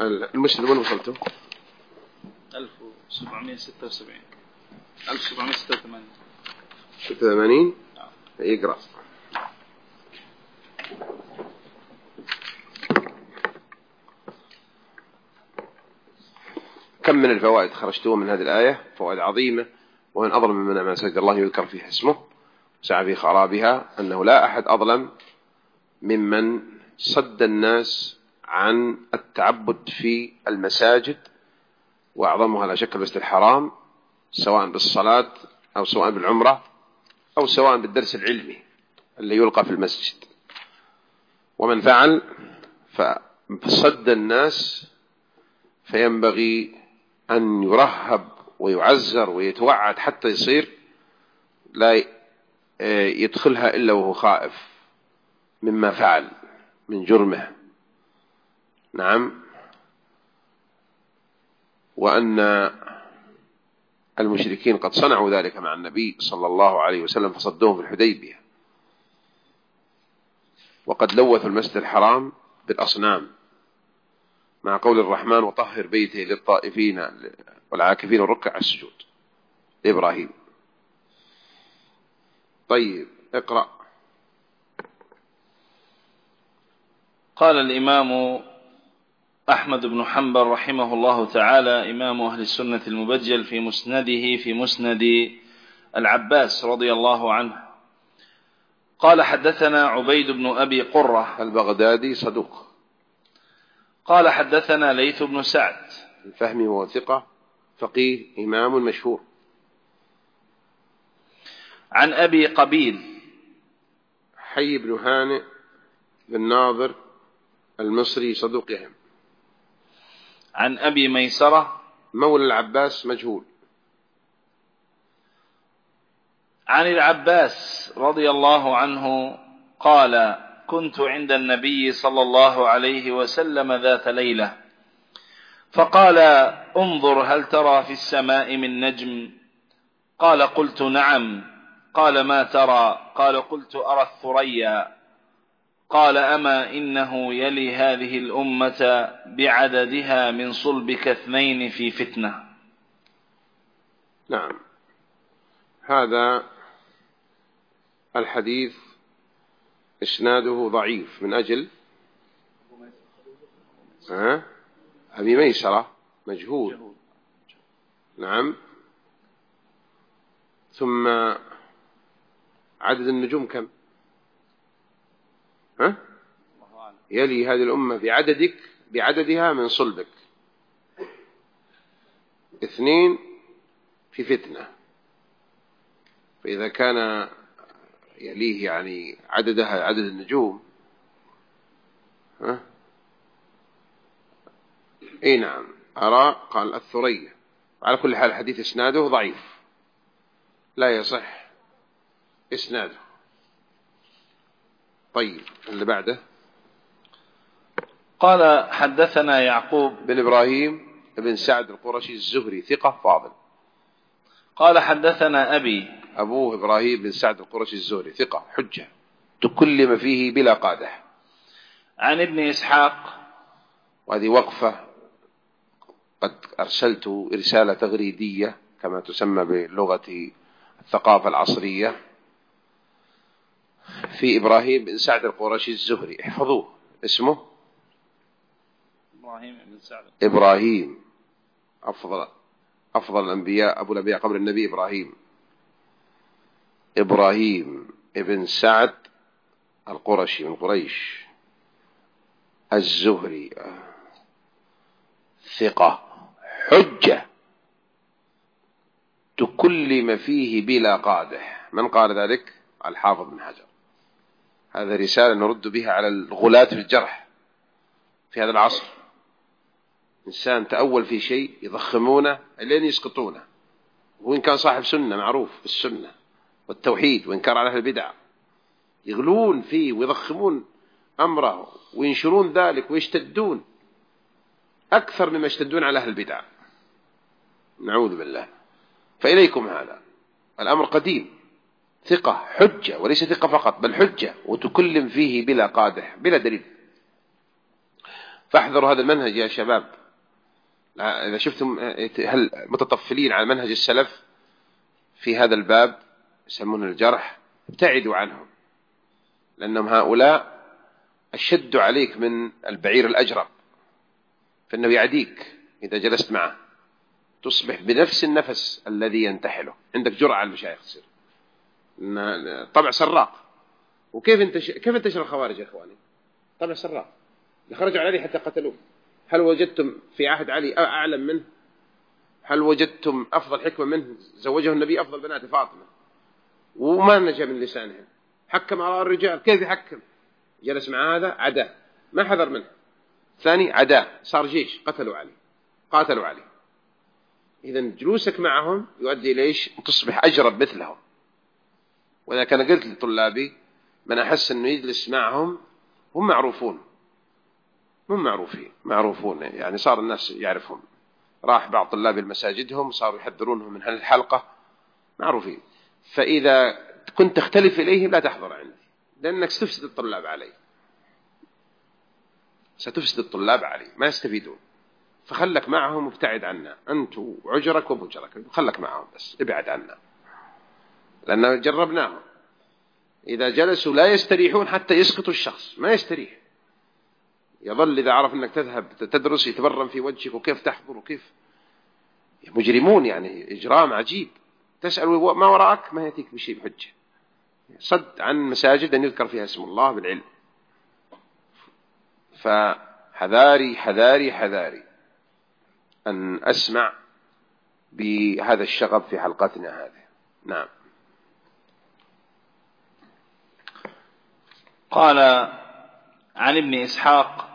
المسند وين وصلته؟ 1776 1786 86. يقرأ. كم من الفوائد خرجتوها من هذه الآية؟ فوائد عظيمة، ومن أظلم من ما سجد الله يذكر فيه اسمه سعى في خرابها، أنه لا أحد أظلم ممن صد الناس عن التعبد في المساجد، وأعظمها لا شك المسجد الحرام، سواء بالصلاة أو سواء بالعمرة أو سواء بالدرس العلمي اللي يلقى في المسجد. ومن فعل فصد الناس فينبغي أن يرهب ويعزر ويتوعد حتى يصير لا يدخلها إلا وهو خائف مما فعل من جرمه. نعم. وأن المشركين قد صنعوا ذلك مع النبي صلى الله عليه وسلم فصدوهم في الحديبية، وقد لوثوا المسجد الحرام بالأصنام، مع قول الرحمن وطهر بيته للطائفين والعاكفين والركع السجود لإبراهيم. طيب اقرأ. قال الإمام أحمد بن حنبل رحمه الله تعالى إمام أهل السنة المبجل في مسنده في مسند العباس رضي الله عنه قال حدثنا عبيد بن أبي قرة البغدادي صدوق. قال حدثنا ليث بن سعد الفهمي وثقة فقيه إمام مشهور. عن أبي قبيل حي بن هانئ بن ناظر المصري صدوق يهم. عن أبي ميسرة مولى العباس مجهول. عن العباس رضي الله عنه قال كنت عند النبي صلى الله عليه وسلم ذات ليلة فقال انظر هل ترى في السماء من نجم؟ قال قلت نعم. قال ما ترى؟ قال قلت أرى الثريا. قال أما إنه يلي هذه الأمة بعددها من صلبك 2 في فتنة. نعم. هذا الحديث إسناده ضعيف من أجل أبي ميسرة مجهول. نعم. ثم عدد النجوم كم؟ يلي هذه الأمة بعددها من صلبك 2 في فتنة. فإذا كان يليه يعني عددها عدد النجوم اي نعم. أرى قال الثريا. على كل حال الحديث إسناده ضعيف لا يصح إسناده. طيب اللي بعده. قال حدثنا يعقوب بن إبراهيم بن سعد القرشي الزهري ثقة فاضل. قال حدثنا أبوه إبراهيم بن سعد القرشي الزهري ثقة حجة تكلم فيه بلا قادح. عن ابن إسحاق. وهذه وقفة قد أرسلت رسالة تغريدية كما تسمى بلغة الثقافة العصرية في إبراهيم بن سعد القرشي الزهري، احفظوه اسمه إبراهيم بن سعد. إبراهيم أفضل الأنبياء أبو الأنبياء قبل النبي إبراهيم ابن سعد القرشي من قريش الزهري ثقة حجة تكلم فيه بلا قادح. من قال ذلك؟ الحافظ بن حجر. هذا رسالة نرد بها على الغلاة في الجرح في هذا العصر. إنسان تأول في شيء يضخمونه لين يسقطونه، وإن كان صاحب سنة معروف بالسنة والتوحيد وإنكار على أهل البدع يغلون فيه ويضخمون أمره وينشرون ذلك ويشتدون أكثر مما يشتدون على أهل البدع. نعوذ بالله. فإليكم هذا الأمر قديم. ثقة حجة، وليس ثقة فقط بل حجة، وتكلم فيه بلا قادح بلا دليل. فاحذروا هذا المنهج يا شباب. إذا شفتم هل متطفلين على منهج السلف في هذا الباب يسمونه الجرح، ابتعدوا عنهم، لأنهم هؤلاء أشد عليك من البعير الأجرب، فإنه يعديك إذا جلست معه، تصبح بنفس النفس الذي ينتحله. عندك جرعة على المشايخ تصير طبع سراق. وكيف انتشر الخوارج يا إخواني؟ طبع سراق، خرجوا على علي حتى قتلوه. هل وجدتم في عهد علي أعلم منه؟ هل وجدتم أفضل حكمة منه؟ زوجه النبي أفضل بنات فاطمة وما نجا من لسانها، حكم على الرجال. كيف يحكم؟ جلس مع هذا عداه، ما حذر منه. ثاني عداه، صار جيش، قاتلوا علي. إذن جلوسك معهم يؤدي ليش؟ تصبح أجرب مثلهم. وإذا كان قلت لطلابي من أحس أنه يجلس معهم هم معروفون يعني صار الناس يعرفهم. راح بعض طلاب المساجدهم صاروا يحذرونهم من هالحلقة، معروفين. فإذا كنت تختلف إليهم لا تحضر عندي، لأنك ستفسد الطلاب علي، ما يستفيدون. فخلك معهم وابتعد عنا، أنت وعجرك وبجرك، خلك معهم بس ابعد عنا، لأننا جربناهم. إذا جلسوا لا يستريحون حتى يسقطوا الشخص، ما يستريح، يظل إذا عرف أنك تذهب تدرس يتبرم في وجهك، وكيف تحضر وكيف. مجرمون يعني، إجرام عجيب. تسأل ما وراءك، ما يأتيك بشيء بحجة. صد عن مساجد أن يذكر فيها اسم الله بالعلم. فحذاري أن أسمع بهذا الشغب في حلقتنا هذه. نعم. قال عن ابن إسحاق.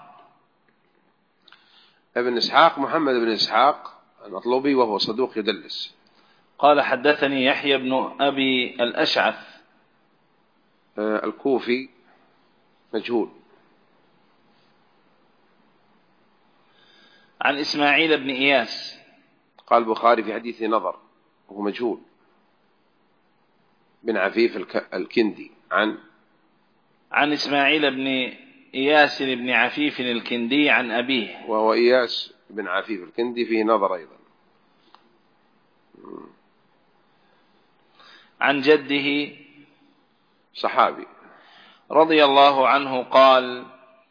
ابن إسحاق محمد بن إسحاق المطلوبي، وهو صدوق يدلس. قال حدثني يحيى بن أبي الأشعث الكوفي مجهول. عن إسماعيل بن إياس. قال البخاري في حديثه نظر، وهو مجهول. بن عفيف الكندي. عن إسماعيل بن إياس بن عفيف الكندي عن أبيه، وهو إياس بن عفيف الكندي فيه نظر أيضا. عن جده صحابي رضي الله عنه قال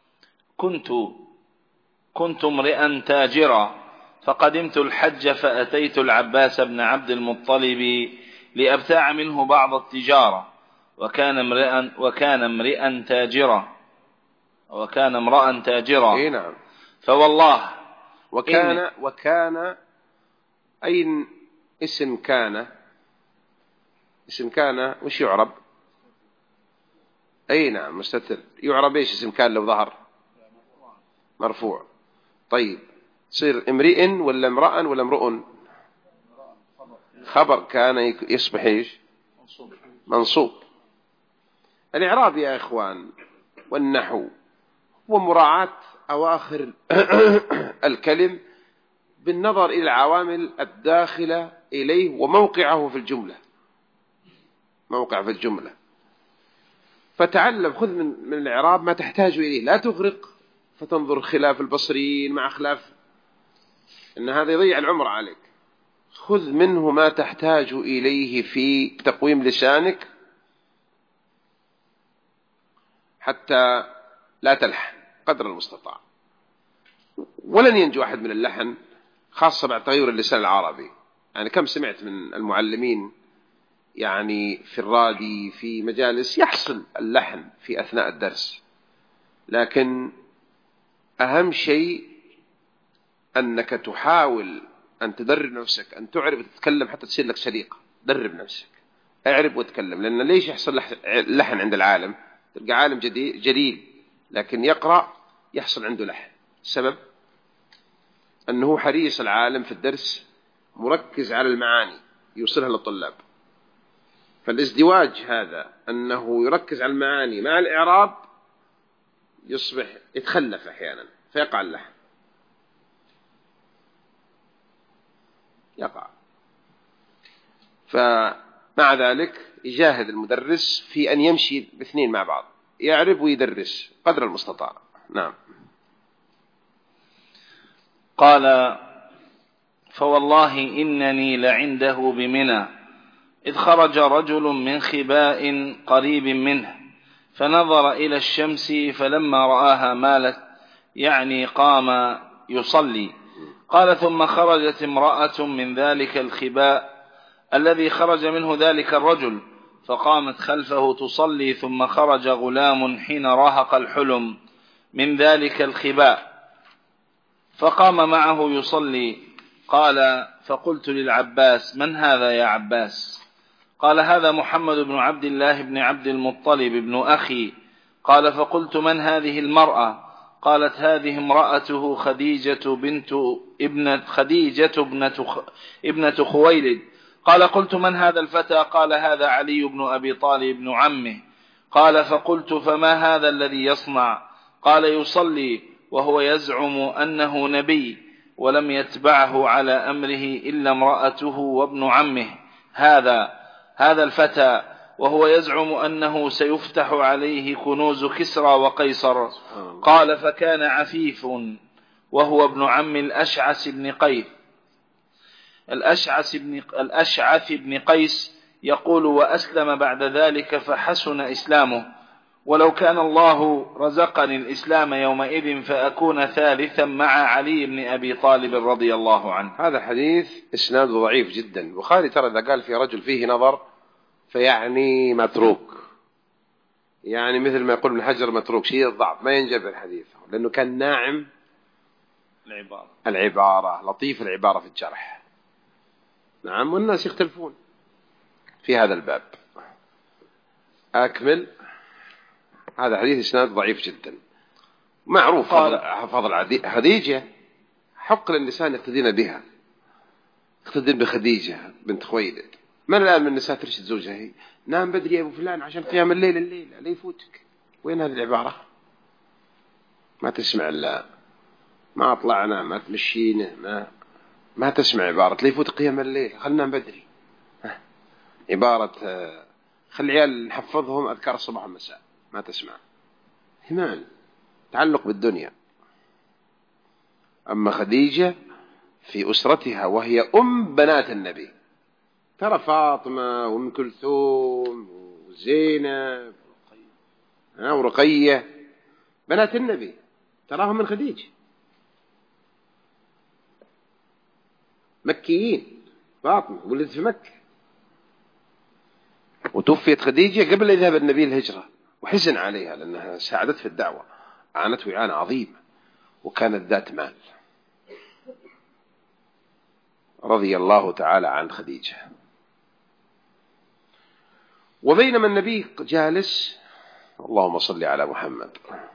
كنت امرئا تاجرا، فقدمت الحج فأتيت العباس بن عبد المطلب لأبتاع منه بعض التجارة، وكان امرأ تاجرا. إيه نعم. فوالله وكان أين اسم كان وش يعرب؟ أي نعم مستتر. يعرب إيش اسم كان لو ظهر؟ مرفوع. طيب صير امرئ ولا امرأ ولا امرؤ؟ خبر كان يصبح إيش؟ منصوب. الإعراب يا إخوان والنحو هو مراعاة أواخر الكلم بالنظر إلى العوامل الداخلة إليه وموقعه في الجملة. فتعلم، خذ من الإعراب ما تحتاج إليه، لا تغرق فتنظر خلاف البصريين مع خلاف، إن هذا يضيع العمر عليك. خذ منه ما تحتاج إليه في تقويم لسانك حتى لا تلحن قدر المستطاع. ولن ينجو أحد من اللحن، خاصة بعد تغير اللسان العربي. يعني كم سمعت من المعلمين يعني في الرادي في مجالس يحصل اللحن في أثناء الدرس، لكن أهم شيء أنك تحاول أن تدرب نفسك أن تعرف وتتكلم حتى تصير لك سليقة. درب نفسك، اعرف وتكلم. لأن ليش يحصل لحن عند العالم؟ تلقى عالم جليل لكن يقرأ يحصل عنده لحن. السبب أنه حريص العالم في الدرس مركز على المعاني يوصلها للطلاب. فالازدواج هذا أنه يركز على المعاني مع الإعراب يصبح يتخلف أحيانا فيقع اللحن. فمع ذلك يجاهد المدرس في أن يمشي الاثنين مع بعض، يعرف ويدرس قدر المستطاع. نعم. قال: فوالله إنني لعنده بمنى إذ خرج رجل من خباء قريب منه فنظر إلى الشمس فلما رآها مالت، يعني قام يصلي. قال: ثم خرجت امرأة من ذلك الخباء الذي خرج منه ذلك الرجل فقامت خلفه تصلي، ثم خرج غلام حين راهق الحلم من ذلك الخباء فقام معه يصلي. قال: فقلت للعباس: من هذا يا عباس؟ قال: هذا محمد بن عبد الله بن عبد المطلب ابن أخي. قال: فقلت: من هذه المرأة؟ قالت: هذه امرأته خديجة ابنة خويلد. قال: قلت: من هذا الفتى؟ قال: هذا علي بن أبي طالب بن عمه. قال: فقلت: فما هذا الذي يصنع؟ قال: يصلي وهو يزعم أنه نبي، ولم يتبعه على أمره إلا امرأته وابن عمه هذا الفتى، وهو يزعم أنه سيفتح عليه كنوز كسرى وقيصر. قال: فكان عفيف وهو ابن عم الأشعث بن قيس يقول: وأسلم بعد ذلك فحسن إسلامه، ولو كان الله رزقني الإسلام يومئذ فأكون ثالثا مع علي بن أبي طالب رضي الله عنه. هذا حديث إسناد ضعيف جدا. البخاري ترى إذا قال في رجل فيه نظر فيعني متروك، يعني مثل ما يقول ابن حجر متروك، شيء الضعف، ما ينجب الحديث لأنه كان ناعم العبارة، لطيف العبارة في الجرح. نعم، والناس يختلفون في هذا الباب. أكمل. هذا حديث إسناد ضعيف جدا. معروف فضل خديجة، حق للنساء يقتدين بها، يقتدين بخديجة بنت خويلد. من الآن من النساء ترشد زوجها هي: نام بدري يا أبو فلان عشان قيام الليل لا يفوتك. وين هذه العبارة؟ ما تسمع إلا ما طلعنا، ما تمشينا، ما تسمع عبارة لا يفوت قيام الليل، خلنا نام بدري. عبارة خلي العيال نحفظهم أذكار الصباح والمساء، ما تسمع. همال تعلق بالدنيا. أما خديجة في أسرتها وهي أم بنات النبي، ترى فاطمة وأم كلثوم وزينب ورقية بنات النبي تراهم من خديجة، مكيين. فاطمة ولدت في مكة، وتوفيت خديجة قبل يذهب النبي الهجرة، وحزن عليها لأنها ساعدت في الدعوة، عانت إعانة عظيمة، وكانت ذات مال. رضي الله تعالى عن خديجة. وبينما النبي جالس، اللهم صل على محمد،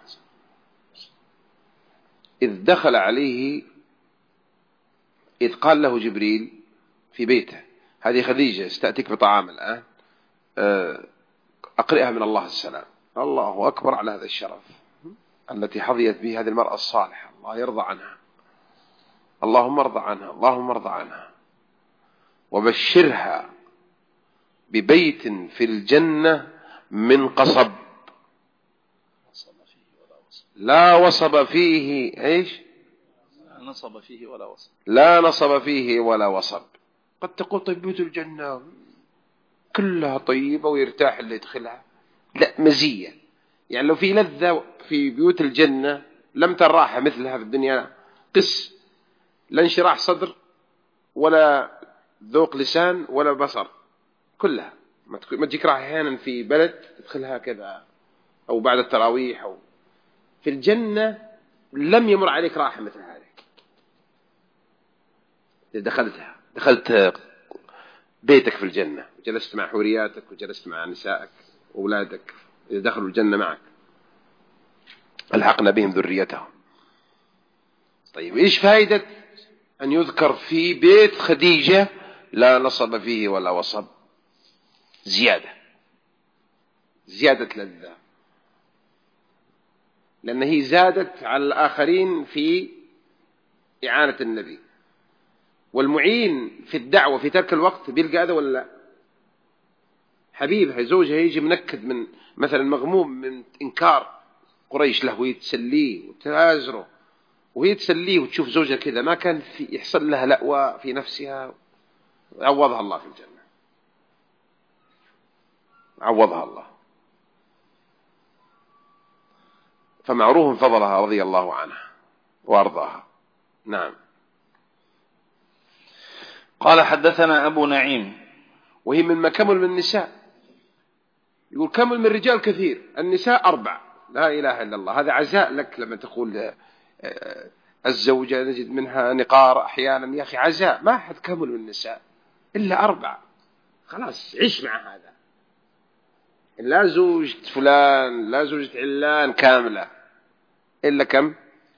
إذ دخل عليه، إذ قال له جبريل في بيته: هذه خديجة استأتيك بطعام الآن، أقرئها من الله السلام. الله أكبر على هذا الشرف التي حظيت به هذه المرأة الصالحة، الله يرضى عنها، اللهم ارضى عنها، اللهم ارضى عنها. وبشرها ببيت في الجنة من قصب لا وصب فيه إيش؟ لا نصب فيه ولا وصب. قد تقول طيب بيوت الجنة كلها طيبة ويرتاح اللي يدخلها، لا، مزية. يعني لو في لذة في بيوت الجنة لم تراحة مثلها في الدنيا. قس، لا انشراح صدر ولا ذوق لسان ولا بصر، كلها ما تجيك راحة أحيانا في بلد تدخلها كذا أو بعد التراويح أو في الجنة لم يمر عليك راحة مثل هذه. دخلت بيتك في الجنة وجلست مع حورياتك وجلست مع نسائك وأولادك، إذا دخلوا الجنة معك ألحقنا بهم ذريتهم. طيب إيش فائدة أن يذكر في بيت خديجة لا نصب فيه ولا وصب؟ زيادة لذة، لأن هي زادت على الآخرين في إعانة النبي. والمعين في الدعوة في ترك الوقت بيلقى هذا ولا لا؟ حبيبها زوجها يجي منكد من مثلا مغموم من إنكار قريش له ويتسليه وتآزره وهي تسليه وتشوف زوجها كذا ما كان يحصل لها لأوى في نفسها، عوضها الله في الجنة، عوضها الله. فمعروف فضلها رضي الله عنها وأرضاها. نعم. قال حدثنا أبو نعيم. وهي من ما كمل من النساء، يقول كمل من الرجال كثير، النساء 4. لا إله إلا الله. هذا عزاء لك لما تقول الزوجة نجد منها نقار أحيانا، يا أخي عزاء، ما حد كمل من النساء إلا 4. خلاص عيش مع هذا، لا زوجة فلان لا زوجة علان كاملة إلا كم؟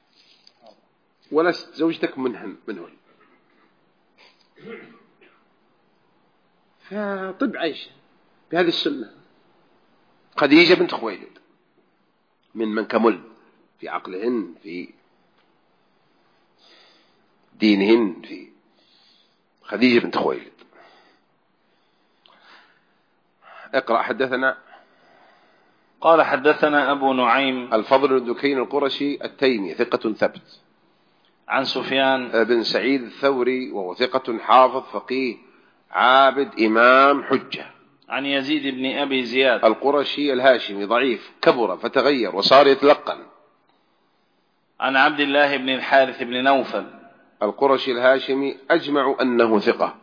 ولست زوجتك منهن. فطب عيش بهذه السنة. خديجة بنت خويلد من كمل في عقلهن، في دينهن، في خديجة بنت خويلد. اقرأ. حدثنا. قال حدثنا أبو نعيم الفضل بن دكين القرشي التيمي ثقة ثبت، عن سفيان بن سعيد الثوري وهو ثقة حافظ فقيه عابد إمام حجة، عن يزيد بن أبي زياد القرشي الهاشمي ضعيف كبر فتغير وصار يتلقن، عن عبد الله بن الحارث بن نوفل القرشي الهاشمي أجمع أنه ثقة،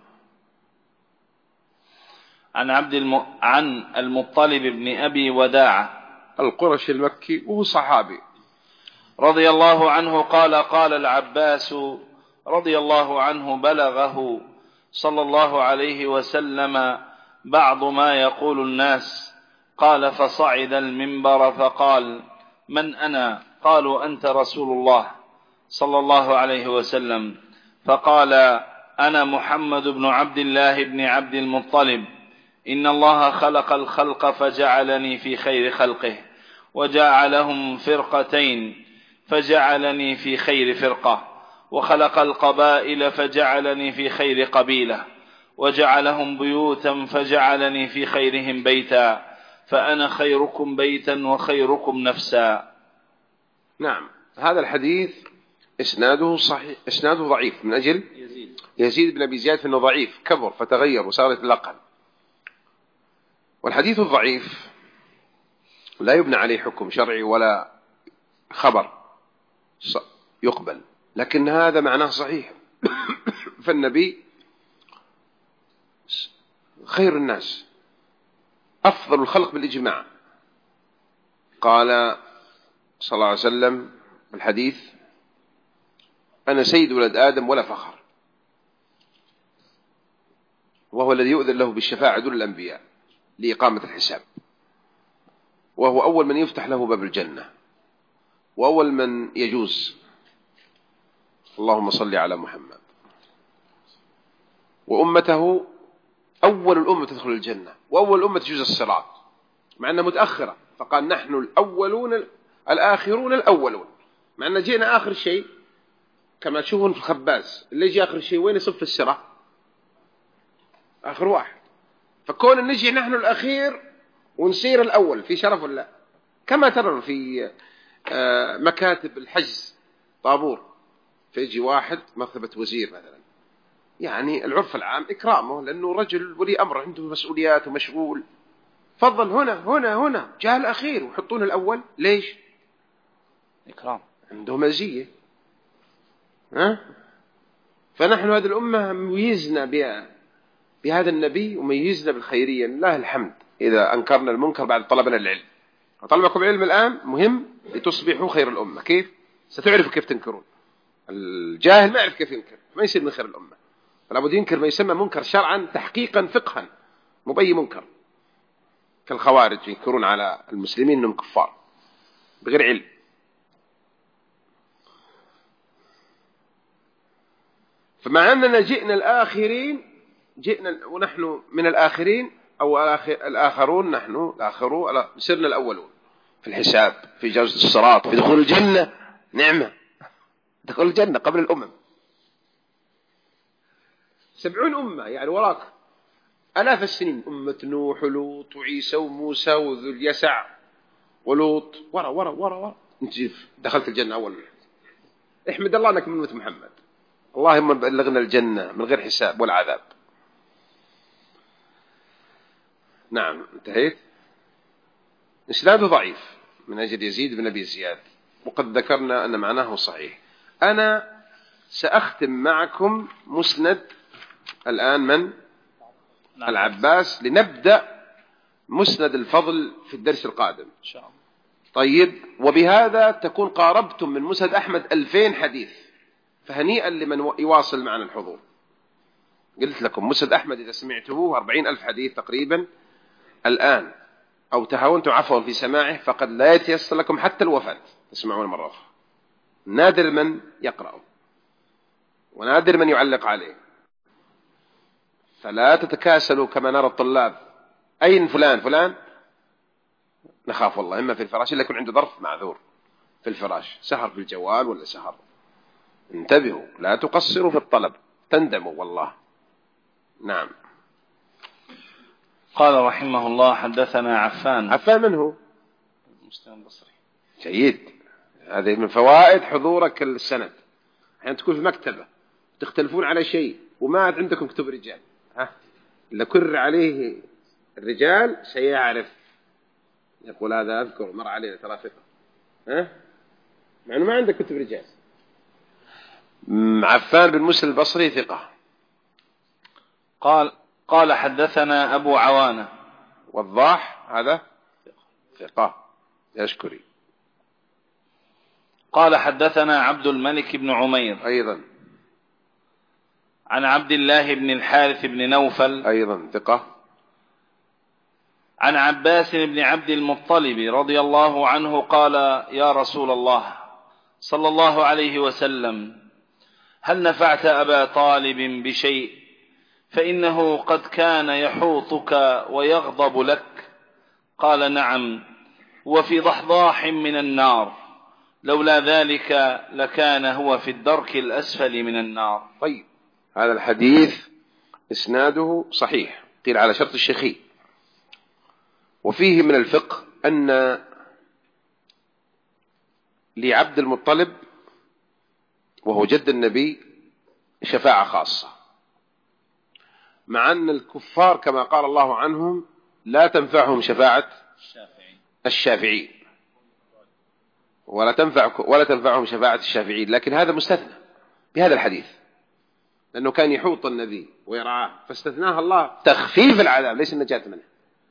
عن عن المطلب بن أبي وداعة القرشي المكي وهو صحابي رضي الله عنه قال قال العباس رضي الله عنه بلغه صلى الله عليه وسلم بعض ما يقول الناس، قال فصعد المنبر فقال من أنا؟ قالوا أنت رسول الله صلى الله عليه وسلم، فقال أنا محمد بن عبد الله بن عبد المطلب، إن الله خلق الخلق فجعلني في خير خلقه، وجعلهم فرقتين فجعلني في خير فرقة، وخلق القبائل فجعلني في خير قبيلة، وجعلهم بيوتا فجعلني في خيرهم بيتا، فأنا خيركم بيتا وخيركم نفسا. نعم. هذا الحديث إسناده صحيح، إسناده ضعيف من أجل يزيد بن أبي زياد، فإنه ضعيف كبر فتغير وصار يتلقن. والحديث الضعيف لا يبنى عليه حكم شرعي ولا خبر يقبل، لكن هذا معناه صحيح. فالنبي خير الناس أفضل الخلق بالإجماع، قال صلى الله عليه وسلم الحديث أنا سيد ولد آدم ولا فخر، وهو الذي يؤذن له بالشفاعة دون الأنبياء لإقامة الحساب، وهو أول من يفتح له باب الجنة، وأول من يجوز. اللهم صل على محمد. وأمته أول الأمة تدخل الجنة، وأول الأمة تجوز الصراط، مع أنها متأخرة، فقال نحن الأولون الآخرون الأولون، مع أن جينا آخر شيء كما تشوفون في الخباز اللي يجي آخر شيء وين يصف الصراط؟ آخر واحد. فكون أن نجي نحن الأخير ونصير الأول في شرف الله، كما ترى في مكاتب الحجز طابور، فيجي واحد مرتبة وزير مثلا، يعني العرف العام إكرامه لأنه رجل ولي أمر عنده مسؤوليات ومشغول، فضل هنا جاء الأخير ويحطون الأول. ليش؟ إكرام، عنده مزية. فنحن هذه الأمة ميزنا بهذا النبي وميزنا بالخيرية، لله الحمد. إذا أنكرنا المنكر بعد طلبنا العلم، طلبكم علم الآن مهم لتصبحوا خير الأمة. كيف؟ ستعرفوا كيف تنكرون. الجاهل ما يعرف كيف ينكر، ما يصير من خير الأمة. فلا بد ينكر ما يسمى منكر شرعا تحقيقا فقها، مو بأي منكر. كالخوارج ينكرون على المسلمين أنهم كفار بغير علم. فمع أننا جئنا الآخرين، جئنا ونحن من الآخرين أو الآخرون، نحن الآخرون صرنا الأولون في الحساب، في جوزة الصراط، في دخول الجنة. نعمة، دخول الجنة قبل الأمم. 70 أمة يعني وراك آلاف السنين، أمة نوح ولوط وعيسى وموسى وذو اليسع ولوط، ورا ورا ورا ورا، انت دخلت الجنة أول. احمد الله أنك من أمة محمد، اللهم بلغنا الجنة من غير حساب ولا عذاب. نعم انتهيت. إسناده ضعيف من أجل يزيد بن أبي زياد، وقد ذكرنا أن معناه صحيح. أنا سأختم معكم مسند الآن من العباس، لنبدأ مسند الفضل في الدرس القادم إن شاء الله. طيب، وبهذا تكون قاربتم من مسند أحمد 2000 حديث، فهنيئا لمن يواصل معنا الحضور. قلت لكم مسند أحمد إذا سمعتموه 40,000 حديث تقريبا الآن، أو تهاونتم عفوا في سماعه، فقد لا يتيسر لكم حتى الوفاة تسمعون مرة أخرى. نادر من يقرأ ونادر من يعلق عليه، فلا تتكاسلوا كما نرى الطلاب. أين فلان فلان؟ نخاف والله إما في الفراش، إلا يكون عنده ظرف معذور في الفراش، سهر في الجوال ولا سهر. انتبهوا، لا تقصروا في الطلب تندموا والله. نعم. قال رحمه الله حدثنا عفان. عفان من هو؟ مسلم البصري. جيد، هذه من فوائد حضورك السند. يعني تكون في مكتبة تختلفون على شيء وما عاد عندكم كتب رجال، إلا كر عليه الرجال سيعرف، يقول هذا أذكر مر علينا ترى ثقة، مع أنه ما عندك كتب رجال. عفان بن مسلم البصري ثقة. قال حدثنا أبو عوانة. وضاح هذا ثقة يشكري. قال حدثنا عبد الملك بن عمير أيضا عن عبد الله بن الحارث بن نوفل أيضا ثقة. عن عباس بن عبد المطلب رضي الله عنه قال: يا رسول الله صلى الله عليه وسلم، هل نفعت أبا طالب بشيء؟ فإنه قد كان يحوطك ويغضب لك. قال: نعم، وفي ضحضاح من النار، لولا ذلك لكان هو في الدرك الأسفل من النار. طيب، هذا الحديث إسناده صحيح، قيل على شرط الشيخين. وفيه من الفقه أن لعبد المطلب وهو جد النبي شفاعة خاصة، مع أن الكفار كما قال الله عنهم لا تنفعهم شفاعة الشافعين ولا تنفعهم شفاعة الشافعين، لكن هذا مستثنى بهذا الحديث لأنه كان يحوط النبي ويرعاه، فاستثناه الله تخفيف العذاب ليس النجاة منه.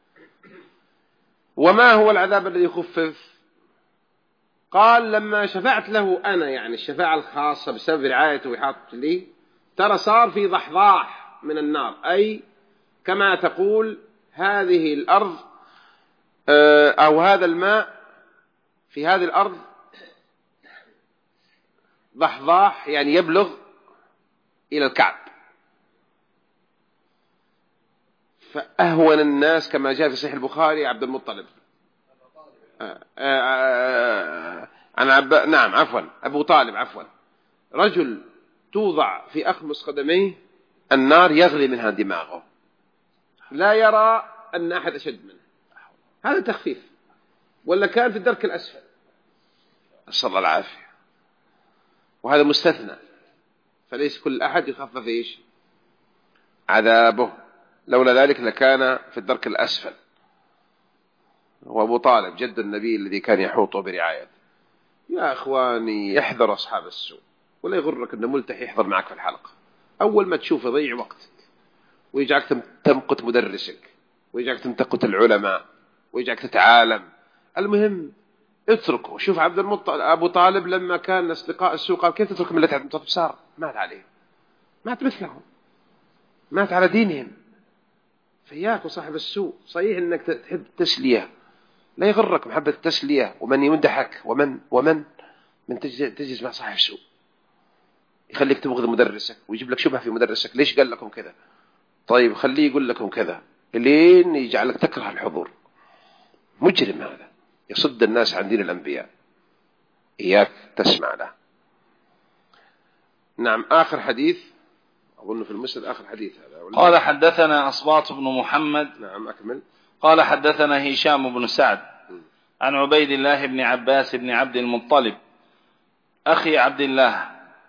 وما هو العذاب الذي يخفف؟ قال: لما شفعت له أنا، يعني الشفاعة الخاصة بسبب رعايته وإحاطته لي، ترى صار في ضحضاح من النار، أي كما تقول هذه الأرض أو هذا الماء في هذه الأرض ضحضاح، يعني يبلغ إلى الكعب. فأهون الناس كما جاء في صحيح البخاري عبد المطلب نعم عفوا أبو طالب عفوا، رجل توضع في أخمص قدميه النار يغلي منها دماغه، لا يرى أن أحد أشد منه. هذا تخفيف، ولا كان في الدرك الأسفل، نسأل الله العافية. وهذا مستثنى، فليس كل أحد يخفف إيش عذابه، لولا ذلك لكان في الدرك الأسفل. وأبو طالب جد النبي الذي كان يحوطه برعايته. يا أخواني، يحذر أصحاب السوء، ولا يغرك أن ملتحي يحضر معك في الحلقة، أول ما تشوف يضيع وقتك ويجعك تمقت مدرسك ويجعك تمتقت العلماء ويجعك تتعالم. المهم اتركه. شوف عبد المطلب أبو طالب لما كان أصدقاء السوء قال: كيف تترك ملة عبد المطلب؟ صار مات عليه، مات مثلهم، مات على دينهم. فياك وصاحب السوء، صحيح أنك تحب التسلية، لا يغرك محبة التسلية ومن يمدحك ومن تجلس مع صاحب السوء يخليك تبغض مدرسك ويجيب لك شبهة في مدرسك. ليش قال لكم كذا؟ طيب خليه يقول لكم كذا، لين يجعلك تكره الحضور. مجرم هذا، يصد الناس عن دين الأنبياء، إياك تسمع له. نعم، آخر حديث أظن في المسند، آخر حديث هذا. قال حدثنا أصباط بن محمد. نعم أكمل. قال حدثنا هشام بن سعد عن عبيد الله بن عباس بن عبد المطلب أخي عبد الله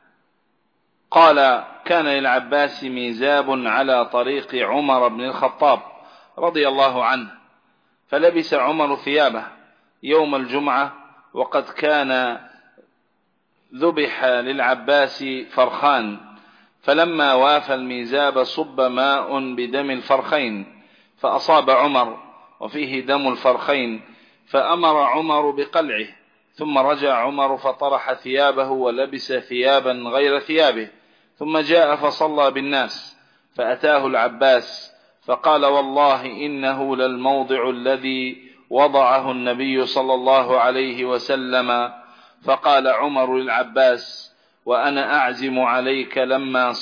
قال: كان للعباس ميزاب على طريق عمر بن الخطاب رضي الله عنه، فلبس عمر ثيابه يوم الجمعة، وقد كان ذبح للعباس فرخان، فلما وافى الميزاب صب ماء بدم الفرخين فأصاب عمر وفيه دم الفرخين، فأمر عمر بقلعه، ثم رجع عمر فطرح ثيابه ولبس ثيابا غير ثيابه، ثم جاء فصلى بالناس، فأتاه العباس فقال: والله إنه للموضع الذي وضعه النبي صلى الله عليه وسلم. فقال عمر للعباس: وأنا أعزم عليك لما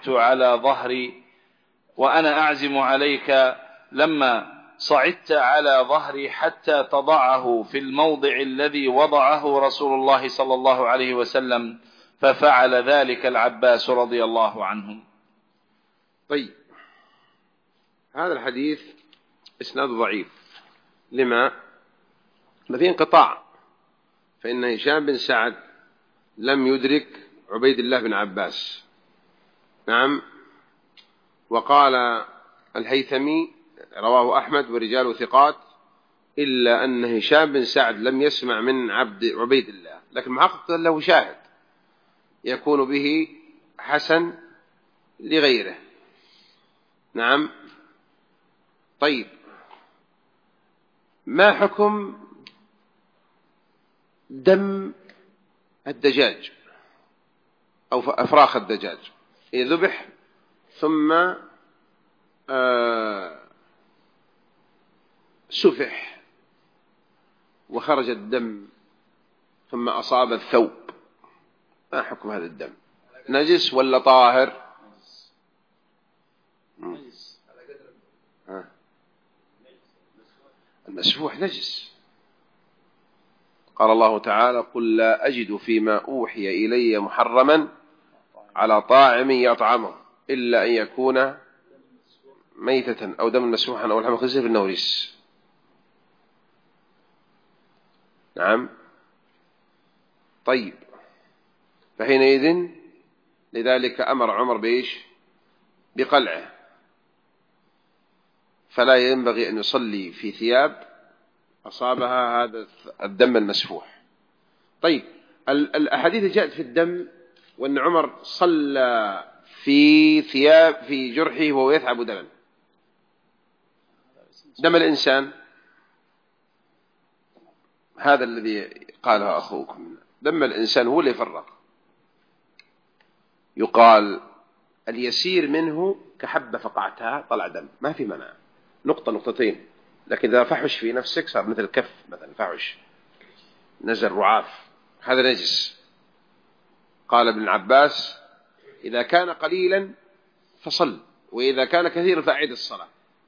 صعدت على ظهري حتى تضعه في الموضع الذي وضعه رسول الله صلى الله عليه وسلم، ففعل ذلك العباس رضي الله عنه. طيب، هذا الحديث إسناد ضعيف. لما؟ فيه انقطاع، فإن هشام بن سعد لم يدرك عبيد الله بن عباس. نعم. وقال الهيثمي رواه أحمد ورجاله ثقات، إلا أن هشام بن سعد لم يسمع من عبيد الله، لكن محقق له شاهد يكون به حسن لغيره. نعم. طيب، ما حكم دم الدجاج أو أفراخ الدجاج إذا ذبح ثم سفح وخرج الدم ثم أصاب الثوب؟ ما حكم هذا الدم؟ نجس ولا طاهر؟ المسفوح نجس. قال الله تعالى: قل لا أجد فيما أوحي إلي محرما على طاعم يطعمه إلا أن يكون ميتة أو دم مسفوحا أو لحم خنزير فإنه رجس. نعم. طيب، فحينئذ لذلك أمر عمر بإيش؟ بقلعه، فلا ينبغي أن يصلي في ثياب أصابها هذا الدم المسفوح. طيب، الأحاديث جاءت في الدم وأن عمر صلى في ثياب في جرحه وهو يثعب دما. دم الإنسان هذا الذي قاله أخوكم، دم الإنسان هو اللي يفرق. يقال اليسير منه كحبة فقعتها طلع دم، ما في منع، نقطة نقطتين، لكن إذا فحش في نفسك صار مثل الكف مثلا، فحش نزل رعاف، هذا نجس. قال ابن عباس: إذا كان قليلا فصل، وإذا كان كثيرا فأعد الصلاة.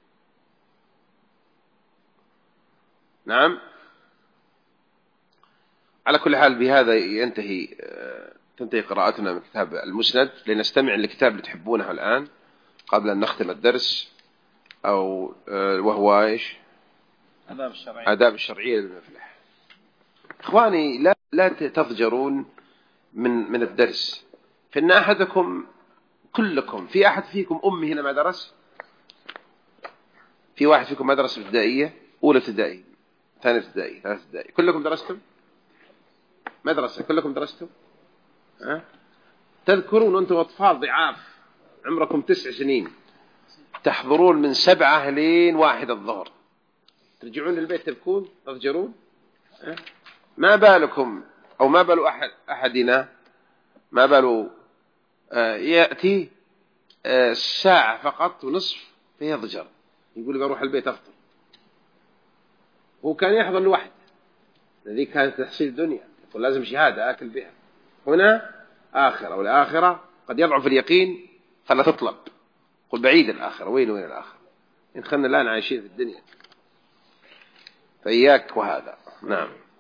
نعم. على كل حال، بهذا تنتهي قراءتنا من كتاب المسند. لنستمع للكتاب اللي تحبونه الآن قبل أن نختم الدرس، أو وهو إيش؟ آداب الشرعية للمفلح. إخواني، لا تضجرون من الدرس، فإن أحدكم كلكم، في أحد فيكم أمي هنا ما درس؟ في واحد فيكم ما درس ابتدائية؟ أولى ابتدائي، ثانية ابتدائي، ثالث ابتدائي؟ كلكم درستم؟ مدرسة كلكم درستم؟ تذكرون أنتم أطفال ضعاف عمركم 9 سنين تحضرون من 7 لين 1 الظهر، ترجعون للبيت تبكون تضجرون؟ ما بالكم، أو ما بال أحدنا، ما بال يأتي ساعة فقط ونصف فيضجر، يقول لي بروح البيت أفطر. هو كان يحضر لوحده، الذي كانت تحصيل الدنيا، يقول لازم شهادة أكل بها. هنا آخرة، والآخرة قد يضعف اليقين فلا تطلب، قل بعيد الآخرة، وين الآخرة؟ إن خلنا الآن عايشين في الدنيا، فإياك وهذا. نعم.